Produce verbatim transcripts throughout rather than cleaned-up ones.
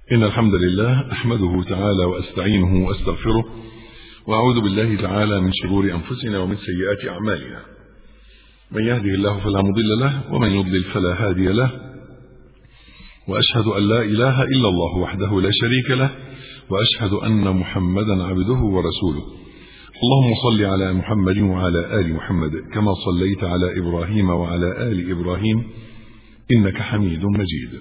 إن الحمد لله أحمده تعالى وأستعينه وأستغفره، وأعوذ بالله تعالى من شرور أنفسنا ومن سيئات أعمالنا. من يهده الله فلا مضل له، ومن يضلل فلا هادي له، وأشهد أن لا إله إلا الله وحده لا شريك له، وأشهد أن محمدا عبده ورسوله. اللهم صل على محمد وعلى آل محمد كما صليت على إبراهيم وعلى آل إبراهيم إنك حميد مجيد.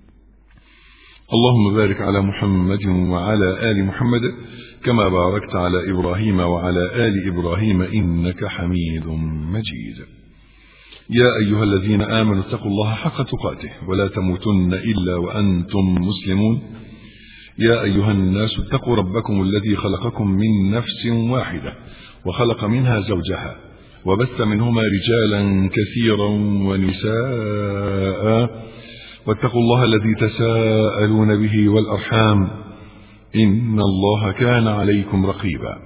اللهم بارك على محمد وعلى آل محمد كما باركت على إبراهيم وعلى آل إبراهيم إنك حميد مجيد. يا أيها الذين آمنوا اتقوا الله حق تقاته ولا تموتن إلا وأنتم مسلمون. يا أيها الناس اتقوا ربكم الذي خلقكم من نفس واحدة وخلق منها زوجها وبث منهما رجالا كثيرا ونساء، واتقوا الله الذي تساءلون به والأرحام إن الله كان عليكم رقيبا.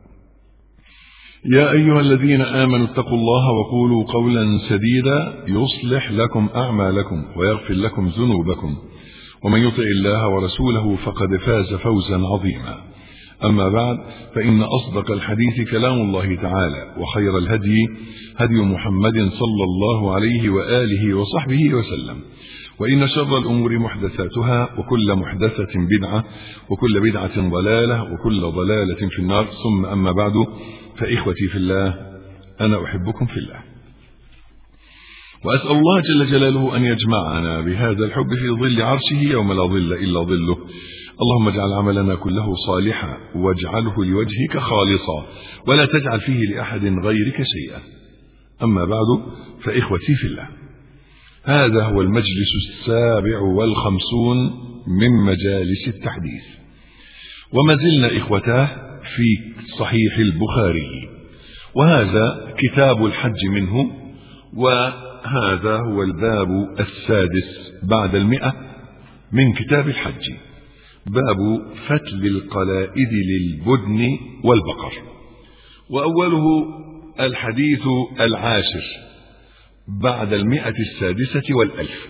يا أيها الذين آمنوا اتقوا الله وقولوا قولا سديدا يصلح لكم أعمالكم ويغفر لكم ذنوبكم، ومن يطع الله ورسوله فقد فاز فوزا عظيما. أما بعد، فإن أصدق الحديث كلام الله تعالى، وخير الهدي هدي محمد صلى الله عليه وآله وصحبه وسلم، وإن شر الأمور محدثاتها، وكل محدثة بدعة، وكل بدعة ضلالة، وكل ضلالة في النار. ثم أما بعد، فإخوتي في الله، أنا أحبكم في الله، وأسأل الله جل جلاله أن يجمعنا بهذا الحب في ظل عرشه يوم لا ظل إلا ظله. اللهم اجعل عملنا كله صالحا، واجعله لوجهك خالصا، ولا تجعل فيه لأحد غيرك شيئا. أما بعد، فإخوتي في الله، هذا هو المجلس السابع والخمسون من مجالس التحديث، وما زلنا إخوتاه في صحيح البخاري، وهذا كتاب الحج منه، وهذا هو الباب السادس بعد المئة من كتاب الحج، باب فتل القلائد للبدن والبقر. وأوله الحديث العاشر بعد المئة السادسة والألف.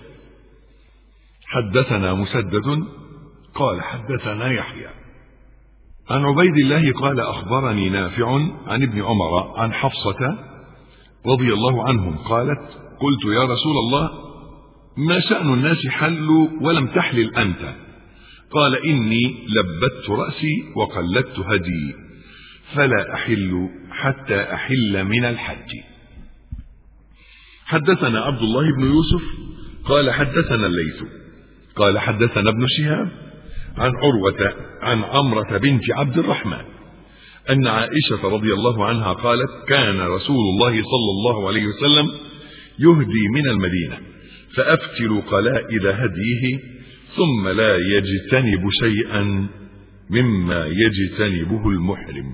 حدثنا مسدد قال حدثنا يحيى عن عبيد الله قال أخبرني نافع عن ابن عمر عن حفصة رضي الله عنهم قالت: قلت يا رسول الله، ما شأن الناس حلوا ولم تحلل أنت؟ قال: إني لبت رأسي وقلدت هدي، فلا أحل حتى أحل من الحج. حدثنا عبد الله بن يوسف قال حدثنا الليث قال حدثنا ابن شهاب عن عروة عن عمرة بنت عبد الرحمن أن عائشة رضي الله عنها قالت: كان رسول الله صلى الله عليه وسلم يهدي من المدينة فأفتل قلائد هديه ثم لا يجتنب شيئا مما يجتنبه المحرم.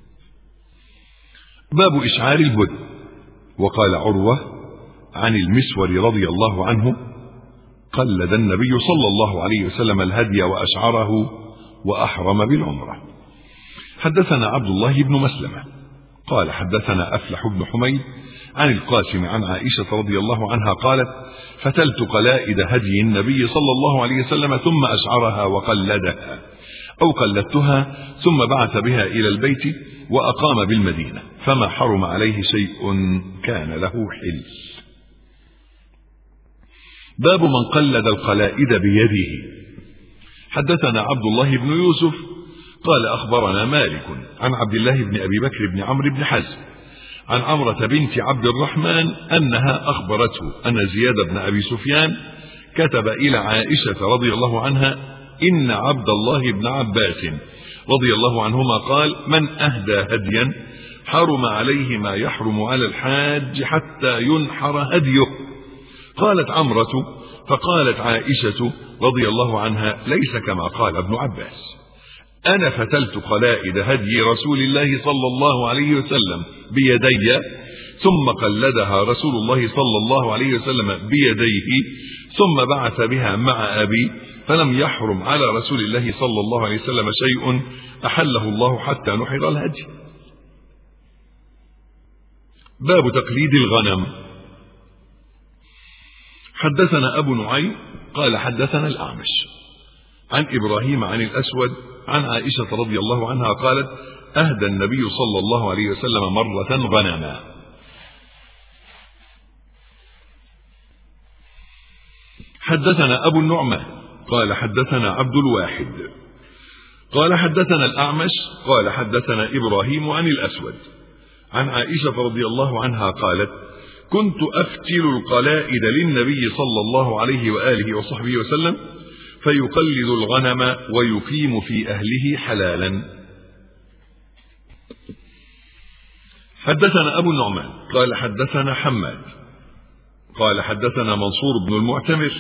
باب إشعار الهدي. وقال عروة عن المسور رضي الله عنه: قلد النبي صلى الله عليه وسلم الهدي وأشعره وأحرم بالعمرة. حدثنا عبد الله بن مسلمة قال حدثنا أفلح بن حميد عن القاسم عن عائشة رضي الله عنها قالت: فتلت قلائد هدي النبي صلى الله عليه وسلم ثم أشعرها وقلدها، أو قلدتها ثم بعث بها إلى البيت وأقام بالمدينة، فما حرم عليه شيء كان له حل. باب من قلد القلائد بيده. حدثنا عبد الله بن يوسف قال أخبرنا مالك عن عبد الله بن أبي بكر بن عمرو بن حزم عن عمرة بنت عبد الرحمن أنها أخبرته أن زياد بن أبي سفيان كتب إلى عائشة رضي الله عنها: إن عبد الله بن عباس رضي الله عنهما قال: من أهدى هديا حرم عليه ما يحرم على الحاج حتى ينحر هديه. قالت عمرة: فقالت عائشة رضي الله عنها: ليس كما قال ابن عباس، أنا فتلت قلائد هدي رسول الله صلى الله عليه وسلم بيدي، ثم قلدها رسول الله صلى الله عليه وسلم بيديه، ثم بعث بها مع أبي، فلم يحرم على رسول الله صلى الله عليه وسلم شيء أحله الله حتى نحر الهدي. باب تقليد الغنم. حدثنا أبو نعيم قال حدثنا الأعمش عن إبراهيم عن الأسود عن عائشة رضي الله عنها قالت أهدى النبي صلى الله عليه وسلم مرة غنما. حدثنا أبو النعمان قال حدثنا عبد الواحد قال حدثنا الأعمش قال حدثنا إبراهيم عن الأسود عن عائشة رضي الله عنها قالت كنت أفتل القلائد للنبي صلى الله عليه وآله وصحبه وسلم فيقلد الغنم ويقيم في أهله حلالا. حدثنا أبو النعمان قال حدثنا حماد قال حدثنا منصور بن المعتمر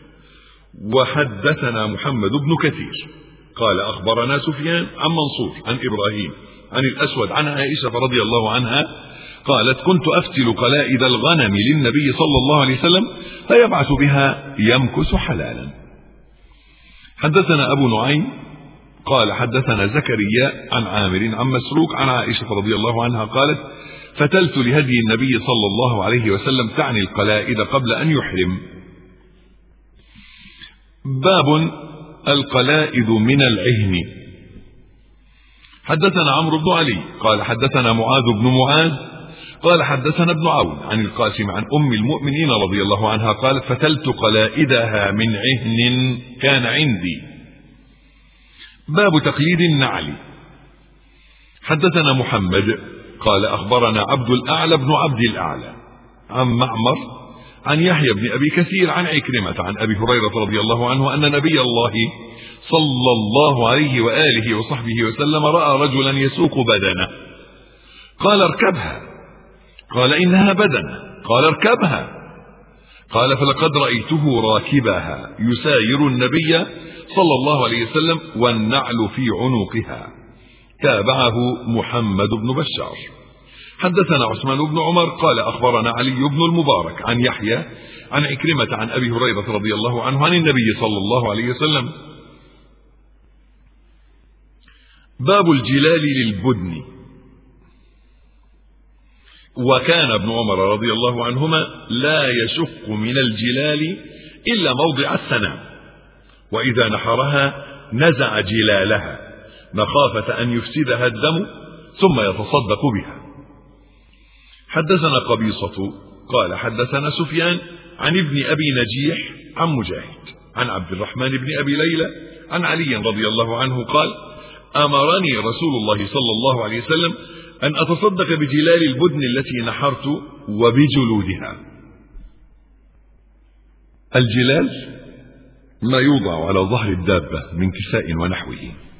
وحدثنا محمد بن كثير قال أخبرنا سفيان عن منصور عن إبراهيم عن الأسود عن عائشة رضي الله عنها قالت كنت أفتل قلائد الغنم للنبي صلى الله عليه وسلم فيبعث بها يمكث حلالا. حدثنا أبو نعيم قال حدثنا زكريا عن عامر عن مسروق عن عائشة رضي الله عنها قالت فتلت لهدي النبي صلى الله عليه وسلم تعني القلائد قبل أن يحرم. باب القلائد من العهن. حدثنا عمرو بن علي قال حدثنا معاذ بن معاذ قال حدثنا ابن عون عن القاسم عن أم المؤمنين رضي الله عنها قالت فتلت قلائدها من عهن كان عندي. باب تقليد النعل. حدثنا محمد قال أخبرنا عبد الأعلى بن عبد الأعلى عن معمر عن يحيى بن أبي كثير عن عكرمة عن أبي هريرة رضي الله عنه أن نبي الله صلى الله عليه وآله وصحبه وسلم رأى رجلا يسوق بدنه قال اركبها قال إنها بدنه قال اركبها قال فلقد رأيته راكبها يساير النبي صلى الله عليه وسلم والنعل في عنقها. تابعه محمد بن بشار. حدثنا عثمان بن عمر قال أخبرنا علي بن المبارك عن يحيى عن عكرمة عن أبي هريرة رضي الله عنه عن النبي صلى الله عليه وسلم. باب الجلال للبدن. وكان ابن عمر رضي الله عنهما لا يشق من الجلال إلا موضع السنام وإذا نحرها نزع جلالها مخافة أن يفسدها الدم ثم يتصدق بها. حدثنا قبيصة قال حدثنا سفيان عن ابن أبي نجيح عن مجاهد عن عبد الرحمن بن أبي ليلى عن علي رضي الله عنه قال أمرني رسول الله صلى الله عليه وسلم أن أتصدق بجلال البدن التي نحرت وبجلودها. الجلال ما يوضع على ظهر الدابة من كساء ونحوه.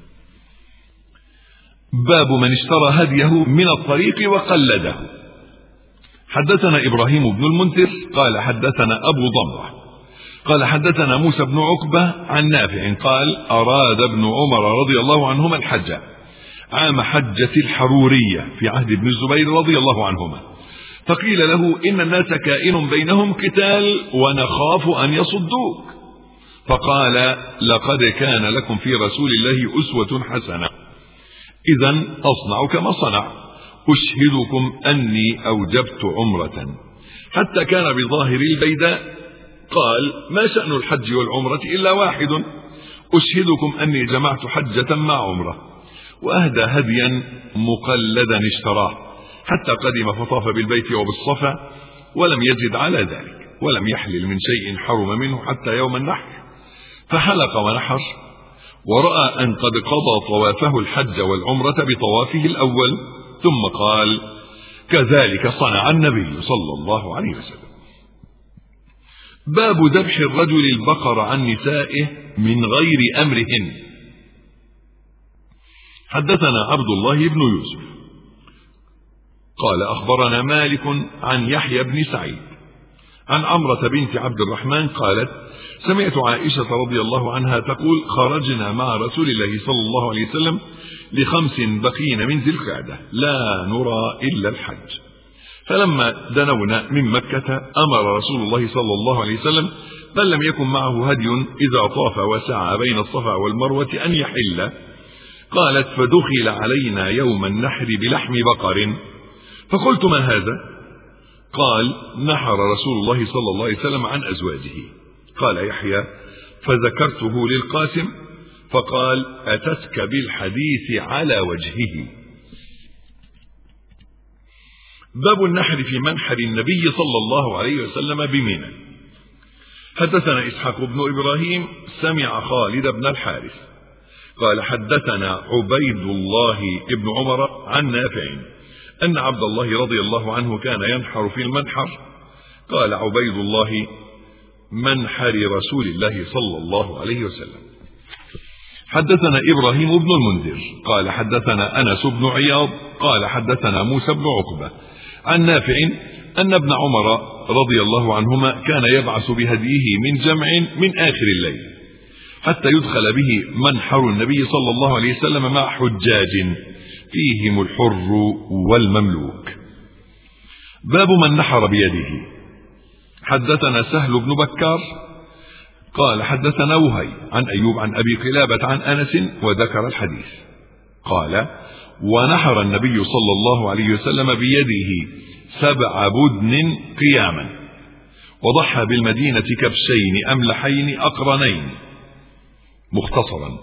باب من اشترى هديه من الطريق وقلده. حدثنا إبراهيم بن المنذر قال حدثنا أبو ضمرة قال حدثنا موسى بن عقبة عن نافع قال أراد ابن عمر رضي الله عنهما الحج عام حجة الحرورية في عهد ابن الزبير رضي الله عنهما فقيل له إن الناس كائن بينهم قتال ونخاف أن يصدوك فقال لقد كان لكم في رسول الله أسوة حسنة إذن أصنع كما صنع أشهدكم أني أوجبت عمرة حتى كان بظاهر البيداء قال ما شأن الحج والعمرة إلا واحد أشهدكم أني جمعت حجة مع عمرة وأهدى هديا مقلدا اشتراه حتى قدم فطاف بالبيت وبالصفا ولم يزد على ذلك ولم يحلل من شيء حرم منه حتى يوم النحر فحلق ونحر ورأى أن قد قضى طوافه الحج والعمرة بطوافه الأول ثم قال كذلك صنع النبي صلى الله عليه وسلم. باب ذبح الرجل البقر عن نسائه من غير أمرهن. حدثنا عبد الله بن يوسف قال أخبرنا مالك عن يحيى بن سعيد عن عمرة بنت عبد الرحمن قالت سمعت عائشة رضي الله عنها تقول خرجنا مع رسول الله صلى الله عليه وسلم لخمس بقين من ذي القعدة لا نرى إلا الحج فلما دنونا من مكة أمر رسول الله صلى الله عليه وسلم من لم يكن معه هدي إذا طاف وسعى بين الصفا والمروة أن يحل. قالت فدخل علينا يوم النحر بلحم بقر فقلت ما هذا؟ قال نحر رسول الله صلى الله عليه وسلم عن أزواجه. قال يحيى فذكرته للقاسم فقال أتتك بالحديث على وجهه. باب النحر في منحر النبي صلى الله عليه وسلم بمنى. حدثنا إسحاق بن إبراهيم سمع خالد بن الحارث قال حدثنا عبيد الله بن عمر عن نافع أن عبد الله رضي الله عنه كان ينحر في المنحر. قال عبيد الله منحر رسول الله صلى الله عليه وسلم. حدثنا إبراهيم بن المنذر قال حدثنا أنس بن عياض قال حدثنا موسى بن عقبة عن نافع أن ابن عمر رضي الله عنهما كان يبعث بهديه من جمع من آخر الليل حتى يدخل به منحر النبي صلى الله عليه وسلم مع حجاج فيهم الحر والمملوك. باب من نحر بيده. حدثنا سهل بن بكار قال حدثنا وهي عن أيوب عن أبي قلابة عن أنس وذكر الحديث. قال ونحر النبي صلى الله عليه وسلم بيده سبع بدن قياما وضحى بالمدينة كبشين أملحين أقرنين. مختصرا.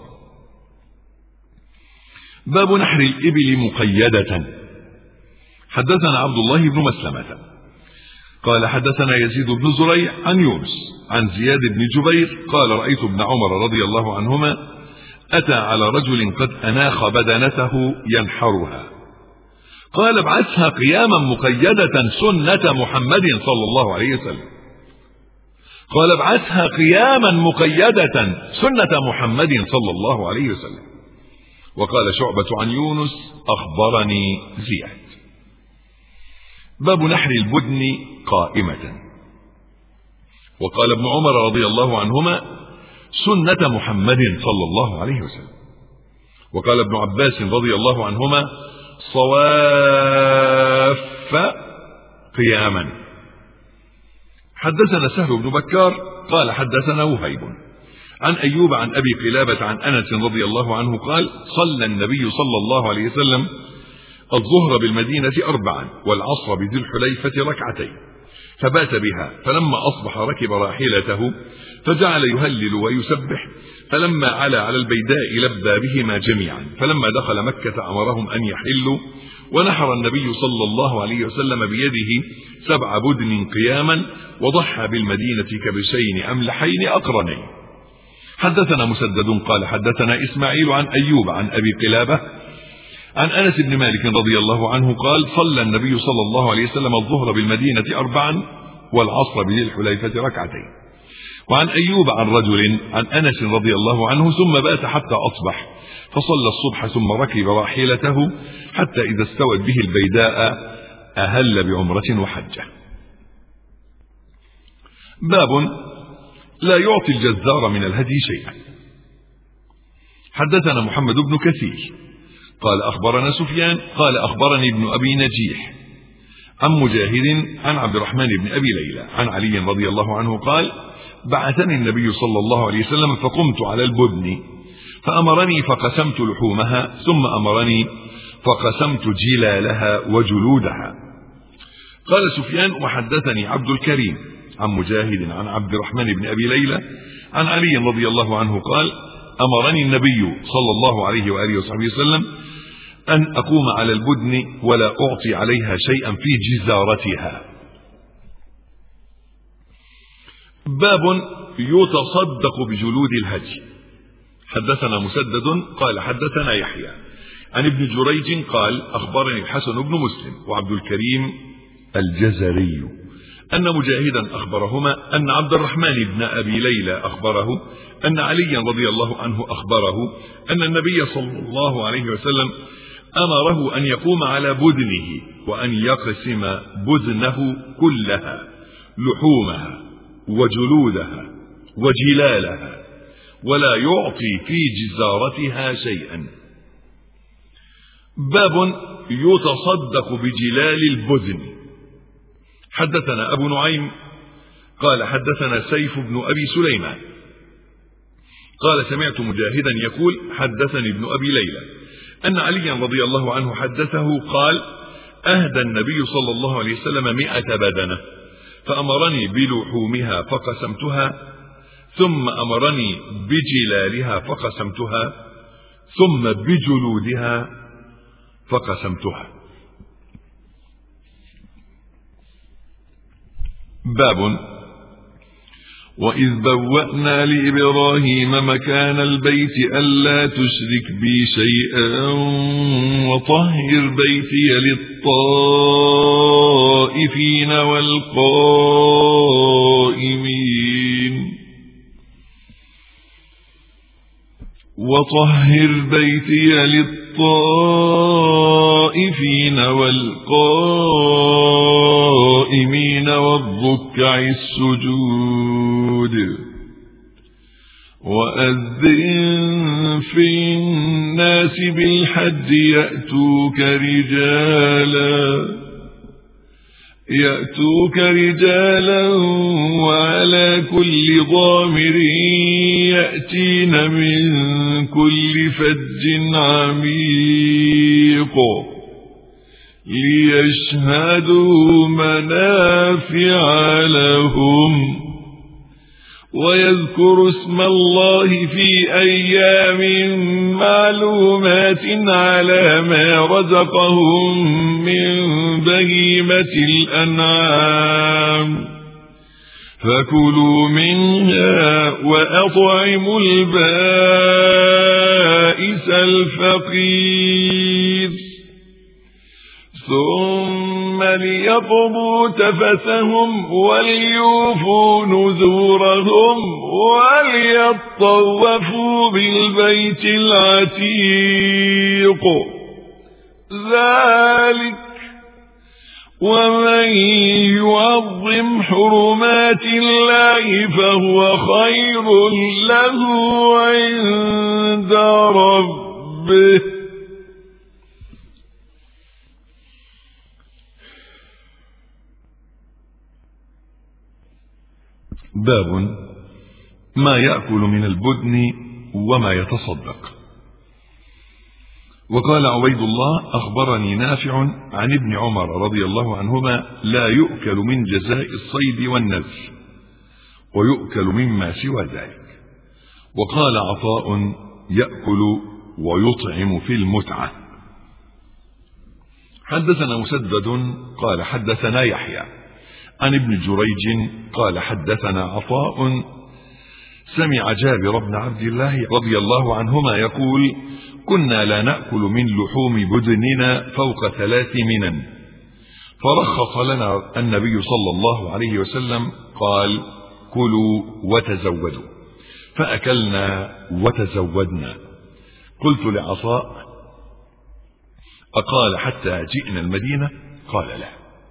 باب نحر الإبل مقيدة. حدثنا عبد الله بن مسلمة قال حدثنا يزيد بن زريع عن يونس عن زياد بن جبير قال رأيت ابن عمر رضي الله عنهما أتى على رجل قد أناخ بدنته ينحرها. قال ابعثها قياما مقيدة سنة محمد صلى الله عليه وسلم. قال ابعثها قياما مقيدة سنة محمد صلى الله عليه وسلم. وقال شعبة عن يونس أخبرني زياد. باب نحر البدن قائمة. وقال ابن عمر رضي الله عنهما سنة محمد صلى الله عليه وسلم. وقال ابن عباس رضي الله عنهما صواف قياما. حدثنا سهل بن بكار قال حدثنا وهيب عن أيوب عن أبي قلابة عن أنس رضي الله عنه قال صلى النبي صلى الله عليه وسلم الظهر بالمدينة أربعا والعصر بذي الحليفة ركعتين فبات بها. فلما أصبح ركب راحلته فجعل يهلل ويسبح. فلما علا على البيداء لبى بهما جميعا. فلما دخل مكة أمرهم أن يحلوا ونحر النبي صلى الله عليه وسلم بيده سبع بدن قياما وضحى بالمدينة كبشين أملحين أقرنين. حدثنا مسدد قال حدثنا إسماعيل عن أيوب عن أبي قلابة عن أنس بن مالك رضي الله عنه قال صلى النبي صلى الله عليه وسلم الظهر بالمدينة أربعا والعصر بذي الحليفة ركعتين. وعن أيوب عن رجل عن أنس رضي الله عنه ثم بات حتى أصبح فصلى الصبح ثم ركب راحلته حتى إذا استوت به البيداء أهل بعمرة وحجة. باب لا يعطي الجزار من الهدي شيئا. حدثنا محمد بن كثير قال أخبرنا سفيان قال أخبرني ابن أبي نجيح عن مجاهد عن عبد الرحمن بن أبي ليلى عن علي رضي الله عنه قال بعثني النبي صلى الله عليه وسلم فقمت على البدن فأمرني فقسمت لحومها ثم أمرني فقسمت جلالها وجلودها. قال سفيان وحدثني عبد الكريم عن مجاهد عن عبد الرحمن بن أبي ليلى عن علي رضي الله عنه قال أمرني النبي صلى الله عليه وآله وصحبه وسلم أن أقوم على البدن ولا أعطي عليها شيئا في جزارتها. باب يتصدق بجلود الهدي. حدثنا مسدد قال حدثنا يحيى عن ابن جريج قال أخبرني الحسن بن مسلم وعبد الكريم الجزري أن مجاهدا أخبرهما أن عبد الرحمن بن أبي ليلى أخبره أن علي رضي الله عنه أخبره أن النبي صلى الله عليه وسلم أمره أن يقوم على بدنه وأن يقسم بدنه كلها لحومها وجلودها وجلالها ولا يعطي في جزارتها شيئا. باب يتصدق بجلال البدن. حدثنا أبو نعيم قال حدثنا سيف بن أبي سليمان قال سمعت مجاهدا يقول حدثني ابن أبي ليلى أن عليا رضي الله عنه حدثه قال أهدى النبي صلى الله عليه وسلم مئة بدنة فأمرني بلحومها فقسمتها ثم أمرني بجلالها فقسمتها ثم بجلودها فقسمتها. باب وإذ بوأنا لإبراهيم مكان البيت ألا تشرك بي شيئا وطهر بيتي للطائفين والقائمين وطهر بيتي للطائفين والقائمين والركع السجود وأذن في الناس بالحج يأتوك رجالا يأتوك رجالا وعلى كل ضامر يأتين من كل فج عميق ليشهدوا منافع لهم ويذكروا اسم الله في أيام معلومات على ما رزقهم من بهيمة الأنعام فكلوا منها وأطعموا البائس الفقير ثم ليقضوا تفثهم وليوفوا نذورهم وليطوفوا بالبيت العتيق ذلك ومن يعظم حرمات الله فهو خير له عند ربه. باب ما يأكل من البدن وما يتصدق. وقال عبيد الله أخبرني نافع عن ابن عمر رضي الله عنهما لا يؤكل من جزاء الصيد والنذر ويؤكل مما سوى ذلك. وقال عطاء يأكل ويطعم في المتعة. حدثنا مسدد قال حدثنا يحيى عن ابن جريج قال حدثنا عطاء سمع جابر بن عبد الله رضي الله عنهما يقول كنا لا نأكل من لحوم بدننا فوق ثلاث منن فرخص لنا النبي صلى الله عليه وسلم قال كلوا وتزودوا فأكلنا وتزودنا. قلت لعطاء أقال حتى جئنا المدينة؟ قال لا.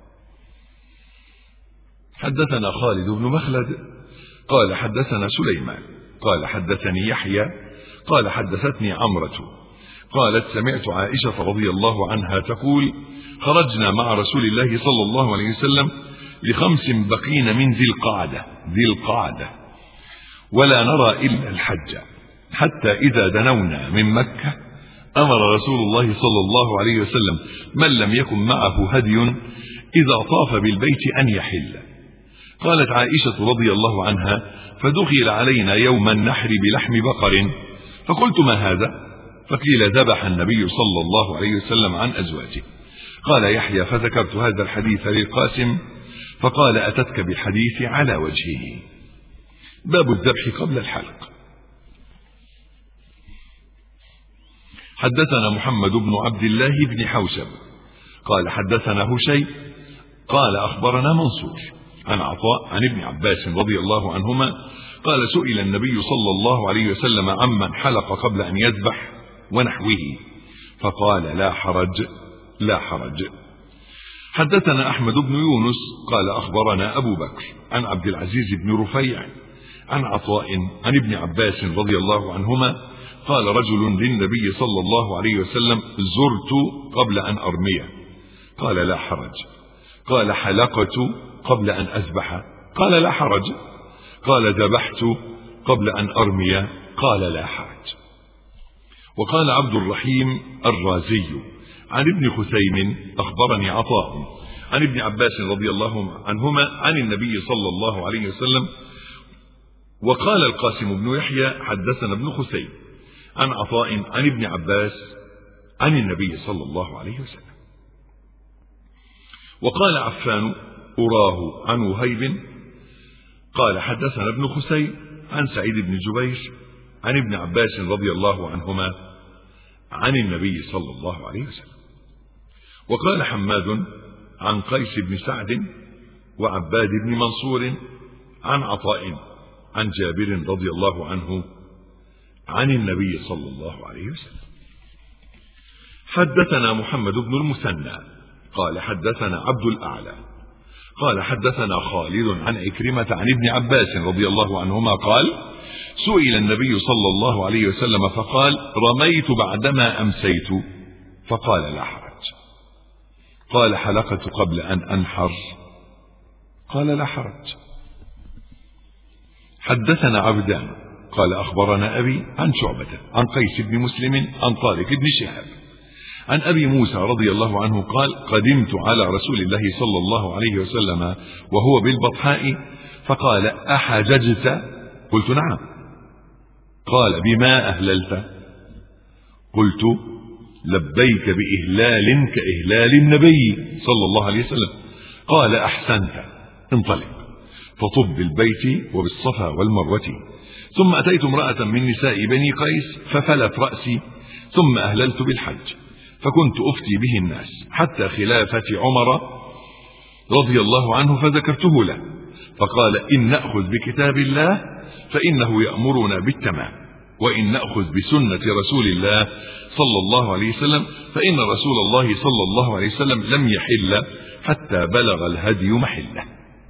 حدثنا خالد بن مخلد قال حدثنا سليمان قال حدثني يحيى قال حدثتني عمرة قالت سمعت عائشة رضي الله عنها تقول خرجنا مع رسول الله صلى الله عليه وسلم لخمس بقين من ذي القعدة ذي القعدة ولا نرى إلا الحج حتى إذا دنونا من مكة أمر رسول الله صلى الله عليه وسلم من لم يكن معه هدي إذا طاف بالبيت أن يحل. قالت عائشة رضي الله عنها فدخل علينا يوم النحر بلحم بقر فقلت ما هذا؟ فقيل ذبح النبي صلى الله عليه وسلم عن أزواجه. قال يحيى فذكرت هذا الحديث للقاسم فقال أتتك بالحديث على وجهه. باب الذبح قبل الحلق. حدثنا محمد بن عبد الله بن حوشب قال حدثنا هشيم قال أخبرنا منصور عن عطاء عن ابن عباس رضي الله عنهما قال سئل النبي صلى الله عليه وسلم عمن حلق قبل أن يذبح ونحوه فقال لا حرج لا حرج. حدثنا أحمد بن يونس قال أخبرنا أبو بكر عن عبد العزيز بن رفيع عن عطاء عن ابن عباس رضي الله عنهما قال رجل للنبي صلى الله عليه وسلم زرت قبل أن أرميه قال لا حرج. قال حلقت قبل أن أذبح قال لا حرج. قال ذبحت قبل أن أرمي قال لا حرج. وقال عبد الرحيم الرازي عن ابن خثيم أخبرني عطاء عن ابن عباس رضي الله عنهما عن النبي صلى الله عليه وسلم وقال القاسم بن يحيى حدثنا ابن خثيم عن عطاء عن ابن عباس عن النبي صلى الله عليه وسلم. وقال عفان أراه عن وهيب قال حدثنا ابن خثيم عن سعيد بن جبير عن ابن عباس رضي الله عنهما عن النبي صلى الله عليه وسلم. وقال حماد عن قيس بن سعد وعباد بن منصور عن عطاء عن جابر رضي الله عنه عن النبي صلى الله عليه وسلم. حدثنا محمد بن المثنى قال حدثنا عبد الأعلى قال حدثنا خالد عن عكرمة عن ابن عباس رضي الله عنهما قال سئل النبي صلى الله عليه وسلم فقال رميت بعدما أمسيت فقال لا حرج. قال حلقت قبل أن أنحر قال لا حرج. حدثنا عبدان قال أخبرنا أبي عن شعبة عن قيس بن مسلم عن طارق بن شهاب عن أبي موسى رضي الله عنه قال قدمت على رسول الله صلى الله عليه وسلم وهو بالبطحاء فقال أحججت؟ قلت نعم. قال بما أهللت؟ قلت لبيك بإهلال كإهلال النبي صلى الله عليه وسلم. قال أحسنت انطلق فطب بالبيت وبالصفا والمروة. ثم أتيت امرأة من نساء بني قيس ففلت رأسي ثم أهللت بالحج فكنت أفتي به الناس حتى خلافة عمر رضي الله عنه فذكرته له فقال إن نأخذ بكتاب الله فإنه يأمرنا بالتمام وإن نأخذ بسنة رسول الله صلى الله عليه وسلم فإن رسول الله صلى الله عليه وسلم لم يحل حتى بلغ الهدي محله.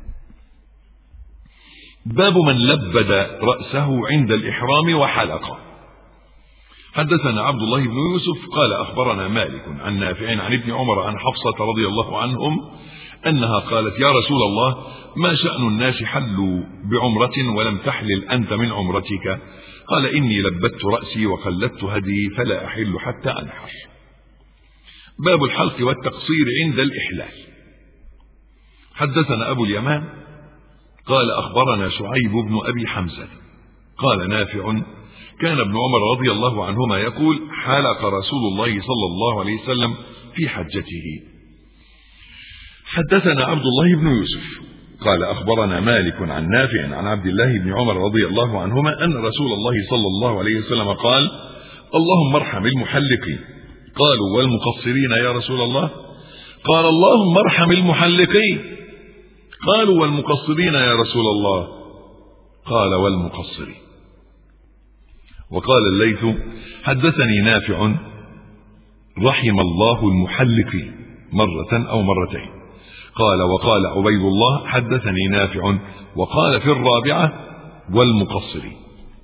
باب من لبد رأسه عند الإحرام وحلق. حدثنا عبد الله بن يوسف قال أخبرنا مالك عن نافع عن ابن عمر عن حفصة رضي الله عنهم أنها قالت يا رسول الله ما شأن الناس حلوا بعمرة ولم تحلل أنت من عمرتك؟ قال إني لبدت رأسي وقلدت هدي فلا أحل حتى أنحر. باب الحلق والتقصير عند الإحلال. حدثنا أبو اليمان قال أخبرنا شعيب بن أبي حمزة قال نافع كان ابن عمر رضي الله عنهما يقول حلق رسول الله صلى الله عليه وسلم في حجته. حدثنا عبد الله بن يوسف قال أخبرنا مالك عن نافع عن عبد الله بن عمر رضي الله عنهما أن رسول الله صلى الله عليه وسلم قال اللهم ارحم المحلقين. قالوا والمقصرين يا رسول الله؟ قال اللهم ارحم المحلقين. قالوا والمقصرين يا رسول الله؟ قال والمقصرين. وقال الليث حدثني نافع رحم الله المحلقين مرة أو مرتين. قال وقال عبيد الله حدثني نافع وقال في الرابعة والمقصرين.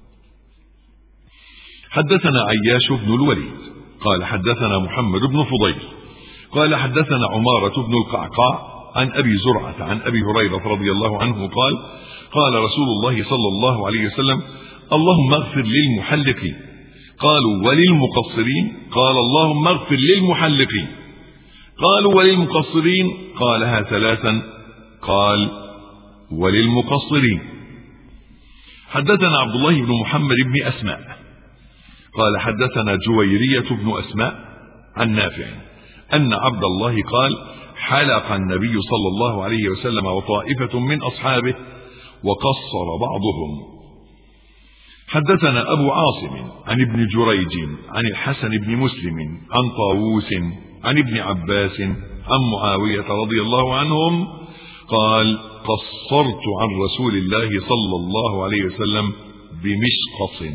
حدثنا عياش بن الوليد قال حدثنا محمد بن فضيل قال حدثنا عمارة بن القعقاع عن أبي زرعة عن أبي هريرة رضي الله عنه قال قال رسول الله صلى الله عليه وسلم اللهم اغفر للمحلقين. قالوا وللمقصرين؟ قال اللهم اغفر للمحلقين. قالوا وللمقصرين؟ قالها ثلاثا قال وللمقصرين. حدثنا عبد الله بن محمد بن أسماء قال حدثنا جويرية بن أسماء عن نافع أن عبد الله قال حلق النبي صلى الله عليه وسلم وطائفة من أصحابه وقصر بعضهم. حدثنا أبو عاصم عن ابن جريج عن الحسن بن مسلم عن طاووس عن ابن عباس عن معاوية رضي الله عنهم قال قصرت عن رسول الله صلى الله عليه وسلم بمشقص.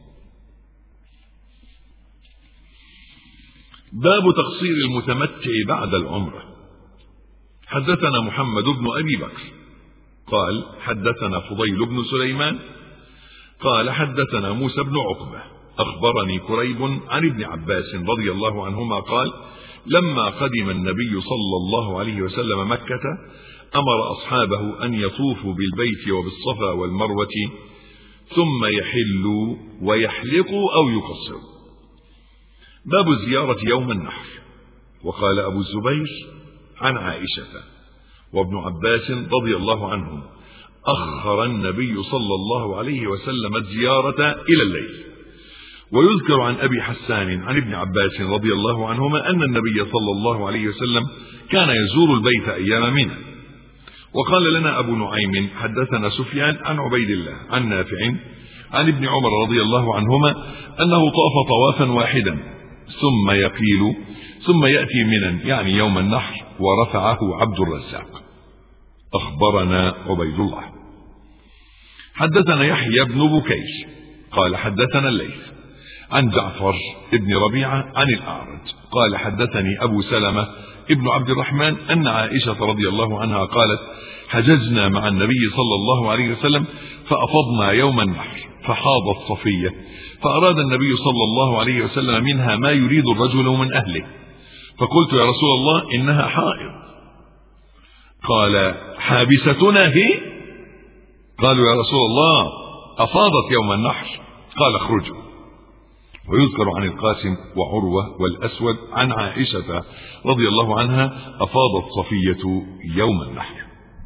باب تقصير المتمتع بعد العمرة. حدثنا محمد بن أبي بكر قال حدثنا فضيل بن سليمان قال حدثنا موسى بن عقبة أخبرني كريب عن ابن عباس رضي الله عنهما قال لما قدم النبي صلى الله عليه وسلم مكة أمر أصحابه أن يطوفوا بالبيت وبالصفا والمروة ثم يحلوا ويحلقوا أو يقصروا. باب الزيارة يوم النحر. وقال أبو الزبير عن عائشة وابن عباس رضي الله عنهم أخر النبي صلى الله عليه وسلم الزيارة إلى الليل. ويذكر عن أبي حسان عن ابن عباس رضي الله عنهما أن النبي صلى الله عليه وسلم كان يزور البيت أيام منى. وقال لنا أبو نعيم حدثنا سفيان عن عبيد الله عن نافع عن ابن عمر رضي الله عنهما أنه طاف طوافا واحدا ثم يقيل ثم يأتي منى يعني يوم النحر، ورفعه عبد الرزاق. أخبرنا عبيد الله حدثنا يحيى بن بكير قال حدثنا الليث عن جعفر ابن ربيعة عن الأعرج قال حدثني أبو سلمة ابن عبد الرحمن أن عائشة رضي الله عنها قالت حججنا مع النبي صلى الله عليه وسلم فأفضنا يوم النحر فحاضت صفية، فأراد النبي صلى الله عليه وسلم منها ما يريد الرجل من أهله، فقلت يا رسول الله إنها حائض. قال حابستنا هي؟ قالوا يا رسول الله أفاضت يوم النحر، قال اخرجوا. ويذكر عن القاسم وعروة والأسود عن عائشة رضي الله عنها أفاضت صفية يوم النحر.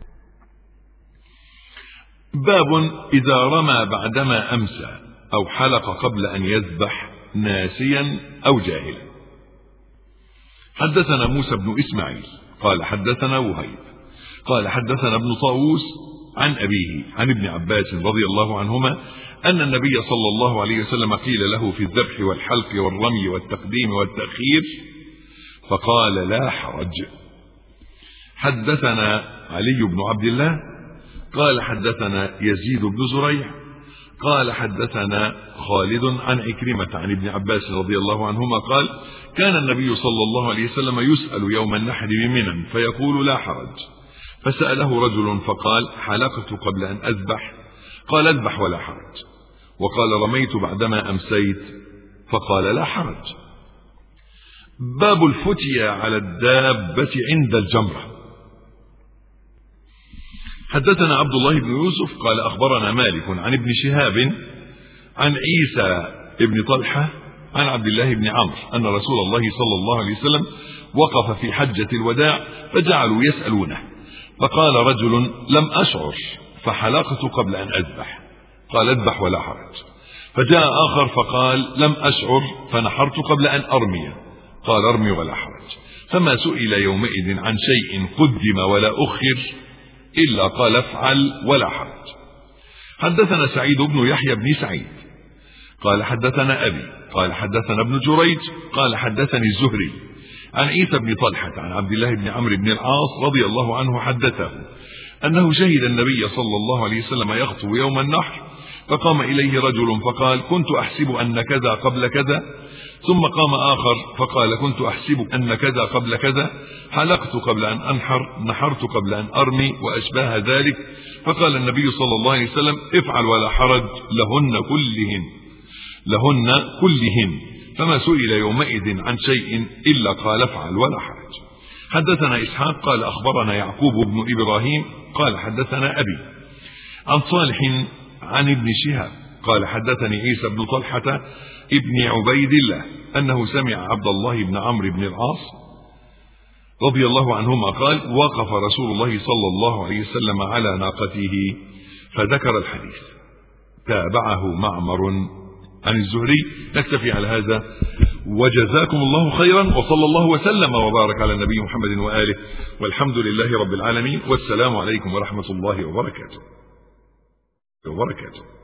باب إذا رمى بعدما أمسى أو حلق قبل أن يذبح ناسيا أو جاهلا. حدثنا موسى بن إسماعيل قال حدثنا وهيب قال حدثنا ابن طاووس عن أبيه عن ابن عباس رضي الله عنهما أن النبي صلى الله عليه وسلم قيل له في الذبح والحلق والرمي والتقديم والتأخير فقال لا حرج. حدثنا علي بن عبد الله قال حدثنا يزيد بن زريع قال حدثنا خالد عن عكرمة عن ابن عباس رضي الله عنهما قال كان النبي صلى الله عليه وسلم يسأل يوم النحر بمنى فيقول لا حرج، فسأله رجل فقال حلقت قبل أن أذبح، قال اذبح ولا حرج، وقال رميت بعدما أمسيت، فقال لا حرج. باب الفتية على الدابة عند الجمرة. حدثنا عبد الله بن يوسف قال أخبرنا مالك عن ابن شهاب عن عيسى ابن طلحة عن عبد الله بن عمرو أن رسول الله صلى الله عليه وسلم وقف في حجة الوداع فجعلوا يسألونه، فقال رجل لم أشعر فحلقت قبل أن أذبح، قال اذبح ولا حرج. فجاء آخر فقال لم أشعر فنحرت قبل أن أرمي، قال ارمي ولا حرج. فما سئل يومئذ عن شيء قدم ولا أخر إلا قال افعل ولا حرج. حدثنا سعيد بن يحيى بن سعيد قال حدثنا أبي قال حدثنا ابن جريج قال حدثني الزهري عن عيسى بن طلحة عن عبد الله بن عمرو بن العاص رضي الله عنه حدثه أنه شهد النبي صلى الله عليه وسلم يخطب يوم النحر، فقام إليه رجل فقال كنت أحسب أن كذا قبل كذا، ثم قام آخر فقال كنت أحسب أن كذا قبل كذا، حلقت قبل أن أنحر، نحرت قبل أن أرمي وأشباه ذلك. فقال النبي صلى الله عليه وسلم افعل ولا حرج لهن كلهن لهن كلهن فما سئل يومئذ عن شيء إلا قال افعل ولا حرج. حدثنا إسحاق قال أخبرنا يعقوب بن إبراهيم قال حدثنا أبي عن صالح عن ابن شهاب قال حدثني عيسى بن طلحة ابن عبيد الله أنه سمع عبد الله بن عمرو بن العاص رضي الله عنهما قال وقف رسول الله صلى الله عليه وسلم على ناقته فذكر الحديث. تابعه معمر عن الزهري. نكتفي على هذا وجزاكم الله خيرا، وصلى الله وسلم وبارك على النبي محمد وآله، والحمد لله رب العالمين، والسلام عليكم ورحمة الله وبركاته وبركاته